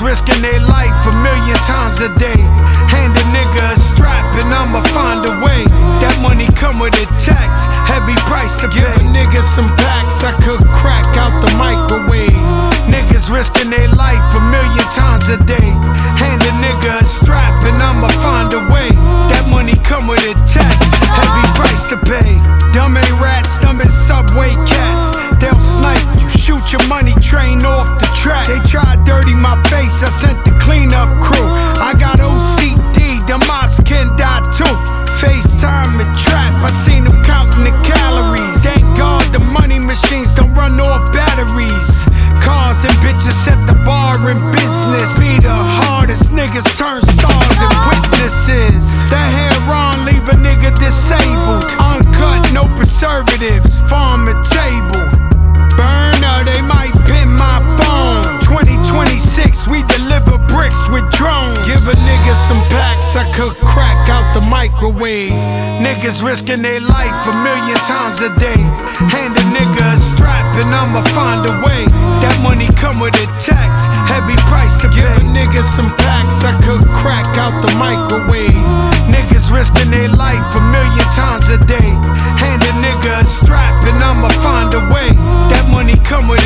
risking their life 1,000,000 times a day. Hand a nigga a strap and I'ma find a way. That money come with a tax, heavy price to pay. Give a nigga some packs, I could crack out the microwave. Niggas risking their life 1,000,000 times a day. Hand a nigga a strap and I'ma find a way. That money come with a tax, heavy price to pay. Dumb ain't rats, dumb is subway cats. They'll snipe you, shoot your money train off the track. They tried dirty my face, I sent the cleanup crew. I got OCD, the mobs can die too. FaceTime and trap, I seen them counting the calories. Thank God the money machines don't run off batteries. Cars and bitches set the bar in business. Be the hardest niggas turn stars and witnesses. That hair on leave a nigga disabled. Uncut, no preservatives, farm to table. Burner, they might pin my phone. 2026, we deliver bricks with drones. Give a nigga some packs, I could crack out the microwave. Niggas risking their life 1,000,000 times a day. Hand a nigga a strap and I'ma find a way. That money come with a tax, heavy price to pay. Give a nigga some packs, I could crack out the microwave. Niggas risking their life 1,000,000 times a day. Hand a nigga a strap and I'ma find a way. That money come with